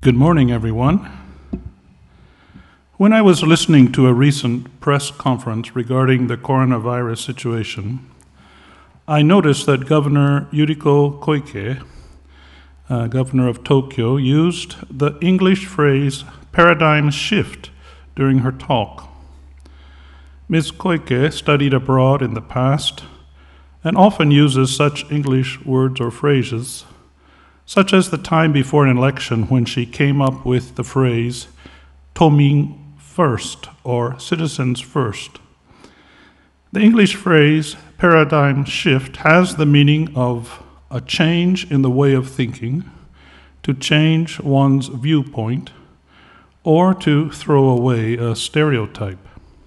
Good morning, everyone. When I was listening to a recent press conference regarding the coronavirus situation, I noticed that Governor Yuriko Koike, governor of Tokyo, used the English phrase paradigm shift during her talk. Ms. Koike studied abroad in the past and often uses such English words or phrases, such as the time before an election when she came up with the phrase "Tomin first" or "citizens first." The English phrase paradigm shift has the meaning of a change in the way of thinking, to change one's viewpoint, or to throw away a stereotype.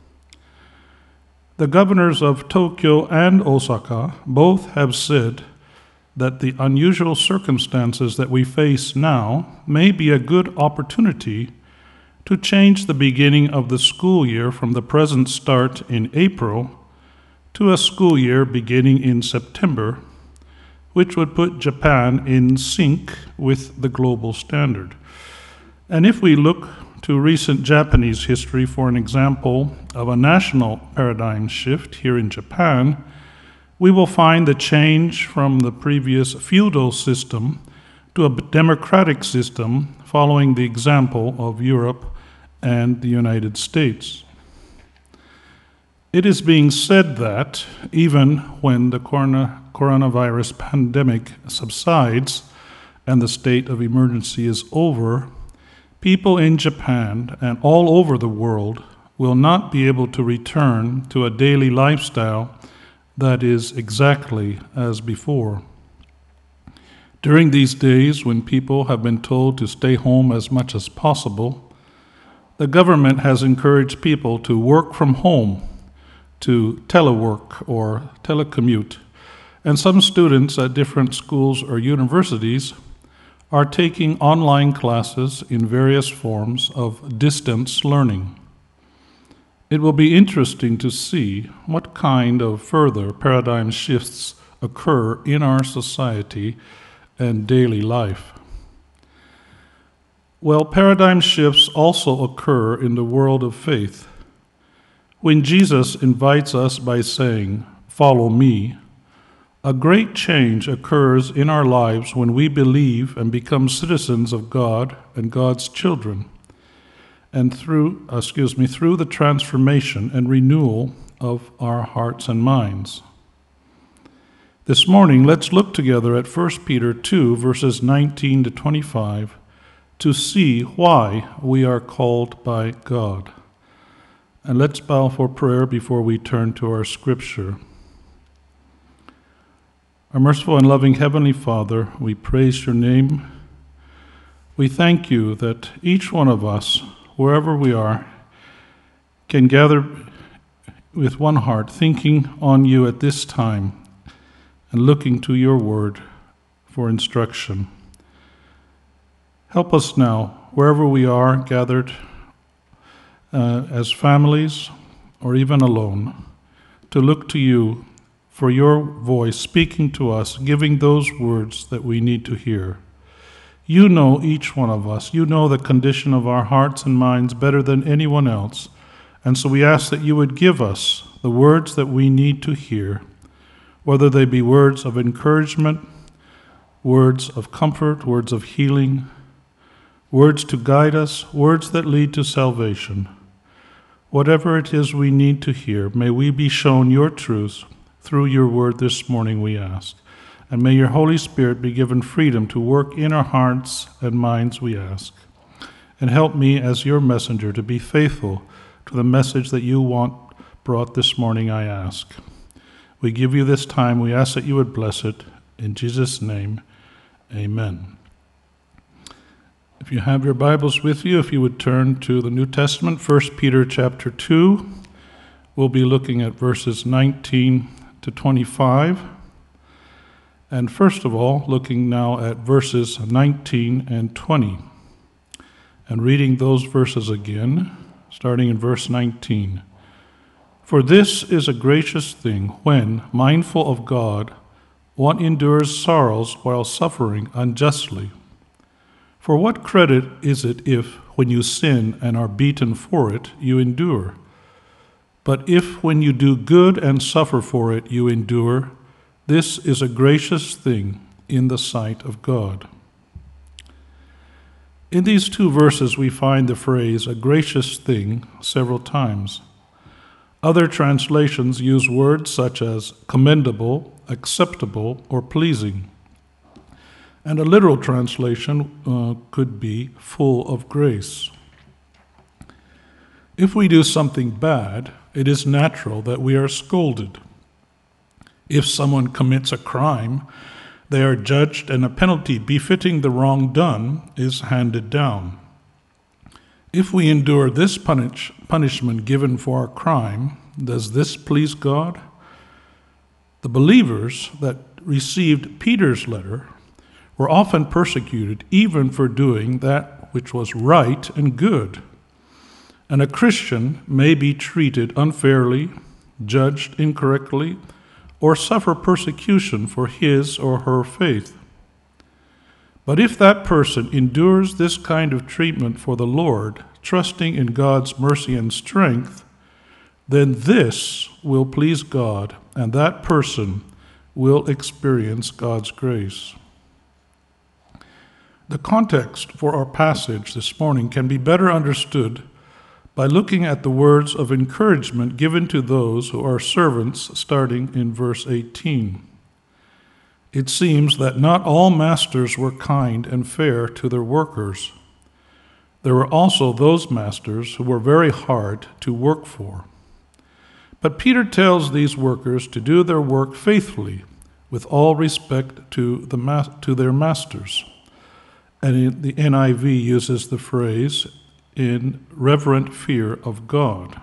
The governors of Tokyo and Osaka both have said that the unusual circumstances that we face now may be a good opportunity to change the beginning of the school year from the present start in April to a school year beginning in September, which would put Japan in sync with the global standard. And if we look to recent Japanese history for an example of a national paradigm shift here in Japan, we will find the change from the previous feudal system to a democratic system following the example of Europe and the United States. It is being said that even when the coronavirus pandemic subsides and the state of emergency is over, people in Japan and all over the world will not be able to return to a daily lifestyle that is exactly as before. During these days when people have been told to stay home as much as possible, the government has encouraged people to work from home, to telework or telecommute, and some students at different schools or universities are taking online classes in various forms of distance learning. It will be interesting to see what kind of further paradigm shifts occur in our society and daily life. Well, paradigm shifts also occur in the world of faith. When Jesus invites us by saying, "Follow me," a great change occurs in our lives when we believe and become citizens of God and God's children, and through the transformation and renewal of our hearts and minds. This morning, let's look together at 1 Peter 2, verses 19 to 25, to see why we are called by God. And let's bow for prayer before we turn to our scripture. Our merciful and loving Heavenly Father, we praise your name. We thank you that each one of us, wherever we are, can gather with one heart, thinking on you at this time and looking to your word for instruction. Help us now, wherever we are gathered as families or even alone, to look to you for your voice speaking to us, giving those words that we need to hear. You know each one of us. You know the condition of our hearts and minds better than anyone else. And so we ask that you would give us the words that we need to hear, whether they be words of encouragement, words of comfort, words of healing, words to guide us, words that lead to salvation. Whatever it is we need to hear, may we be shown your truth through your word this morning, we ask. And may your Holy Spirit be given freedom to work in our hearts and minds, we ask. And help me as your messenger to be faithful to the message that you want brought this morning, I ask. We give you this time. We ask that you would bless it. In Jesus' name, amen. If you have your Bibles with you, if you would turn to the New Testament, 1 Peter chapter 2, we'll be looking at verses 19 to 25. And first of all, looking now at verses 19 and 20, and reading those verses again, starting in verse 19. For this is a gracious thing when, mindful of God, one endures sorrows while suffering unjustly. For what credit is it if, when you sin and are beaten for it, you endure? But if, when you do good and suffer for it, you endure, this is a gracious thing in the sight of God. In these two verses, we find the phrase, a gracious thing, several times. Other translations use words such as commendable, acceptable, or pleasing. And a literal translation could be full of grace. If we do something bad, it is natural that we are scolded. If someone commits a crime, they are judged and a penalty befitting the wrong done is handed down. If we endure this punishment given for our crime, does this please God? The believers that received Peter's letter were often persecuted even for doing that which was right and good. And a Christian may be treated unfairly, judged incorrectly, or suffer persecution for his or her faith. But if that person endures this kind of treatment for the Lord, trusting in God's mercy and strength, then this will please God, and that person will experience God's grace. The context for our passage this morning can be better understood by looking at the words of encouragement given to those who are servants, starting in verse 18. It seems that not all masters were kind and fair to their workers. There were also those masters who were very hard to work for. But Peter tells these workers to do their work faithfully, with all respect to their masters. And the NIV uses the phrase, in reverent fear of God.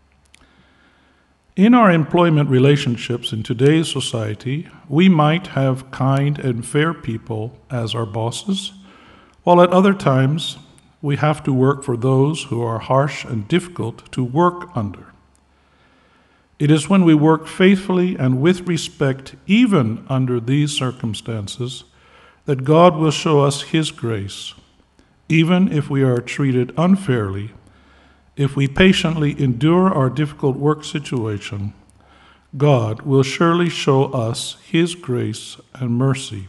In our employment relationships in today's society, we might have kind and fair people as our bosses, while at other times we have to work for those who are harsh and difficult to work under. It is when we work faithfully and with respect, even under these circumstances, that God will show us His grace. Even if we are treated unfairly, if we patiently endure our difficult work situation, God will surely show us His grace and mercy.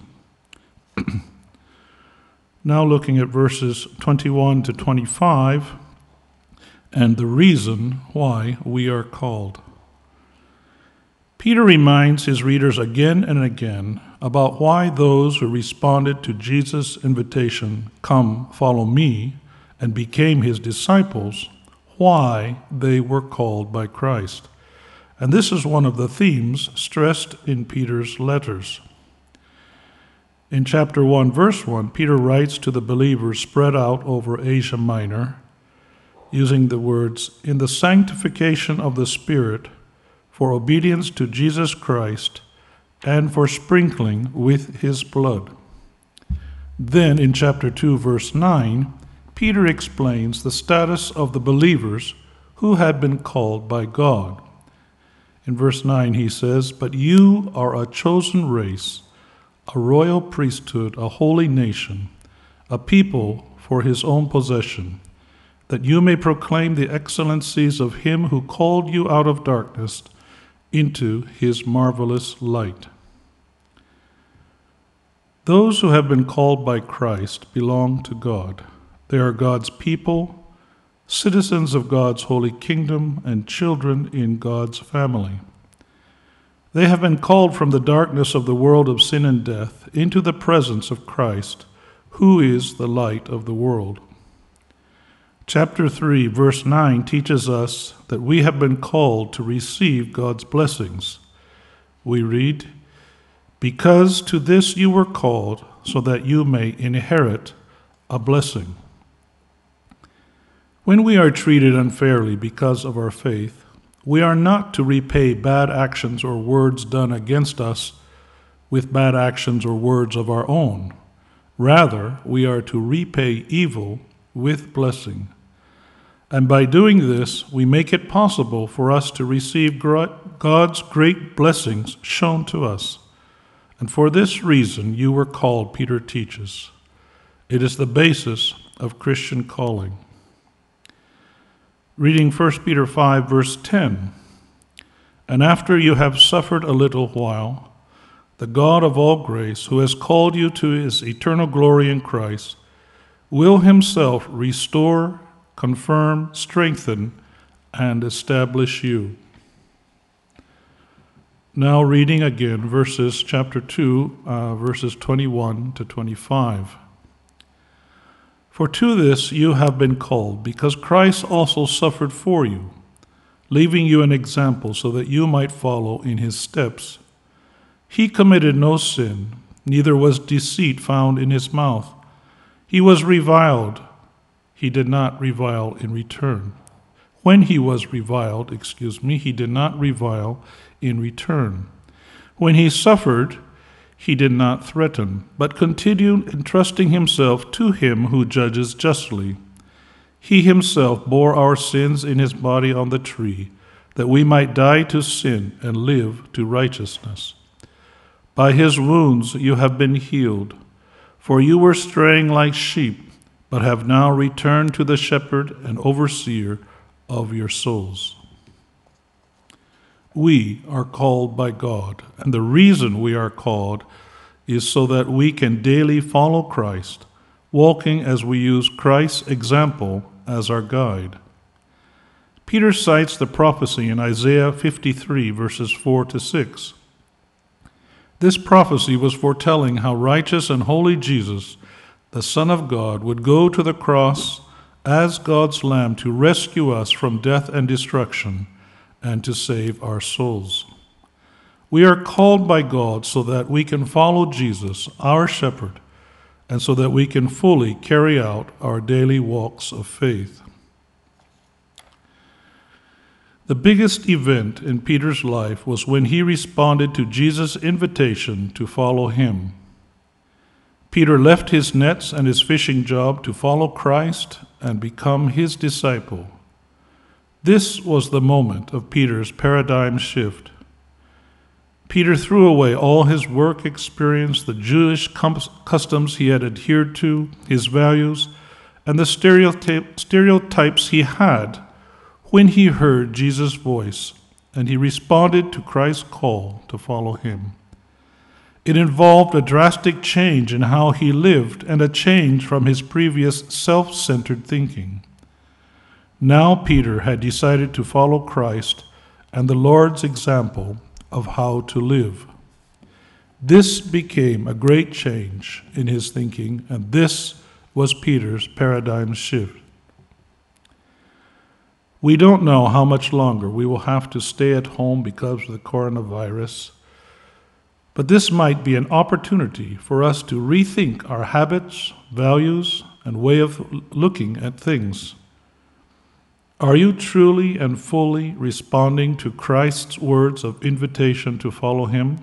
Now looking at verses 21 to 25, and the reason why we are called. Peter reminds his readers again and again about why those who responded to Jesus' invitation, "Come, follow me," and became his disciples, why they were called by Christ. And this is one of the themes stressed in Peter's letters. In chapter 1, verse 1, Peter writes to the believers spread out over Asia Minor, using the words, "In the sanctification of the Spirit, for obedience to Jesus Christ, and for sprinkling with his blood." Then in chapter 2, verse 9, Peter explains the status of the believers who had been called by God. In verse 9 he says, "But you are a chosen race, a royal priesthood, a holy nation, a people for his own possession, that you may proclaim the excellencies of him who called you out of darkness into his marvelous light." Those who have been called by Christ belong to God. They are God's people, citizens of God's holy kingdom, and children in God's family. They have been called from the darkness of the world of sin and death into the presence of Christ, who is the light of the world. Chapter 3, verse 9 teaches us that we have been called to receive God's blessings. We read, "Because to this you were called, so that you may inherit a blessing." When we are treated unfairly because of our faith, we are not to repay bad actions or words done against us with bad actions or words of our own. Rather, we are to repay evil with blessing. And by doing this, we make it possible for us to receive God's great blessings shown to us. And for this reason you were called, Peter teaches. It is the basis of Christian calling. Reading 1 Peter 5, verse 10. And after you have suffered a little while, the God of all grace, who has called you to his eternal glory in Christ, will himself restore, confirm, strengthen, and establish you. Now reading again chapter 2, verses 21 to 25. For to this you have been called, because Christ also suffered for you, leaving you an example so that you might follow in his steps. He committed no sin, neither was deceit found in his mouth. He was reviled. He did not revile in return. When he was reviled, he did not revile in return. When he suffered, he did not threaten, but continued entrusting himself to him who judges justly. He himself bore our sins in his body on the tree, that we might die to sin and live to righteousness. By his wounds you have been healed, for you were straying like sheep, but have now returned to the shepherd and overseer of your souls. We are called by God, and the reason we are called is so that we can daily follow Christ, walking as we use Christ's example as our guide. Peter cites the prophecy in Isaiah 53, verses 4 to 6. This prophecy was foretelling how righteous and holy Jesus, the Son of God, would go to the cross as God's Lamb to rescue us from death and destruction and to save our souls. We are called by God so that we can follow Jesus, our shepherd, and so that we can fully carry out our daily walks of faith. The biggest event in Peter's life was when he responded to Jesus' invitation to follow him. Peter left his nets and his fishing job to follow Christ and become his disciple. This was the moment of Peter's paradigm shift. Peter threw away all his work experience, the Jewish customs he had adhered to, his values, and the stereotypes he had when he heard Jesus' voice, and he responded to Christ's call to follow him. It involved a drastic change in how he lived and a change from his previous self-centered thinking. Now Peter had decided to follow Christ and the Lord's example of how to live. This became a great change in his thinking, and this was Peter's paradigm shift. We don't know how much longer we will have to stay at home because of the coronavirus, but this might be an opportunity for us to rethink our habits, values, and way of looking at things. Are you truly and fully responding to Christ's words of invitation to follow him?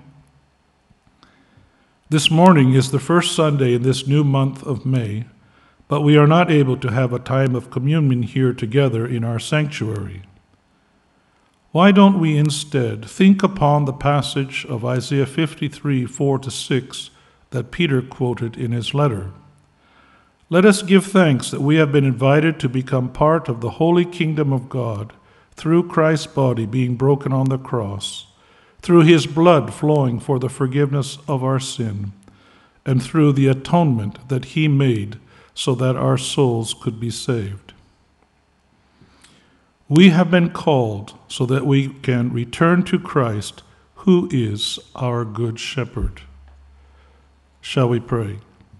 This morning is the first Sunday in this new month of May, but we are not able to have a time of communion here together in our sanctuary. Why don't we instead think upon the passage of Isaiah 53, 4 to 6 that Peter quoted in his letter? Let us give thanks that we have been invited to become part of the holy kingdom of God through Christ's body being broken on the cross, through his blood flowing for the forgiveness of our sin, and through the atonement that he made so that our souls could be saved. We have been called so that we can return to Christ, who is our good shepherd. Shall we pray?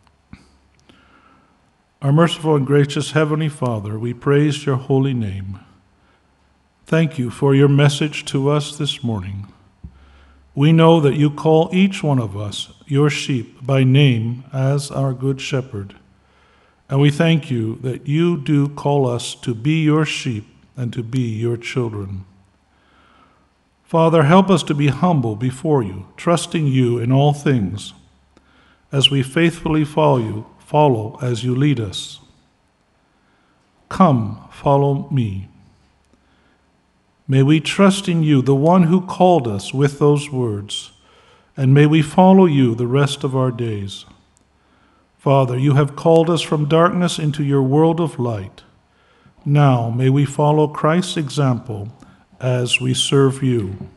Our merciful and gracious Heavenly Father, we praise your holy name. Thank you for your message to us this morning. We know that you call each one of us, your sheep, by name as our good shepherd. And we thank you that you do call us to be your sheep and to be your children. Father, help us to be humble before you, trusting you in all things, as we faithfully follow as you lead us. Come, follow me. May we trust in you, the one who called us with those words, and may we follow you the rest of our days. Father, you have called us from darkness into your world of light. Now may we follow Christ's example as we serve you.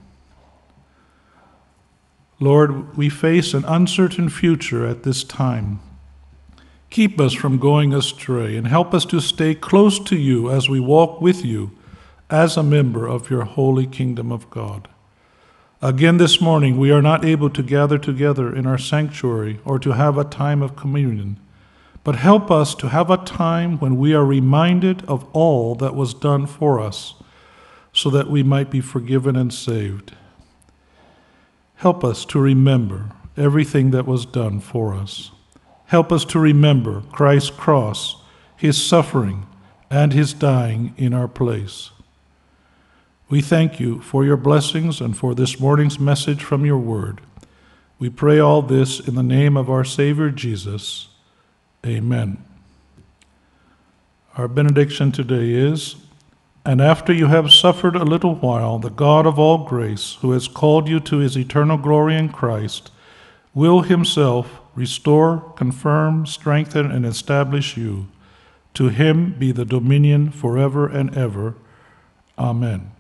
Lord, we face an uncertain future at this time. Keep us from going astray and help us to stay close to you as we walk with you as a member of your holy kingdom of God. Again this morning, we are not able to gather together in our sanctuary or to have a time of communion, but help us to have a time when we are reminded of all that was done for us, so that we might be forgiven and saved. Help us to remember everything that was done for us. Help us to remember Christ's cross, his suffering, and his dying in our place. We thank you for your blessings and for this morning's message from your word. We pray all this in the name of our Savior Jesus. Amen. Our benediction today is, "And after you have suffered a little while, the God of all grace, who has called you to his eternal glory in Christ, will himself restore, confirm, strengthen, and establish you. To him be the dominion forever and ever. Amen."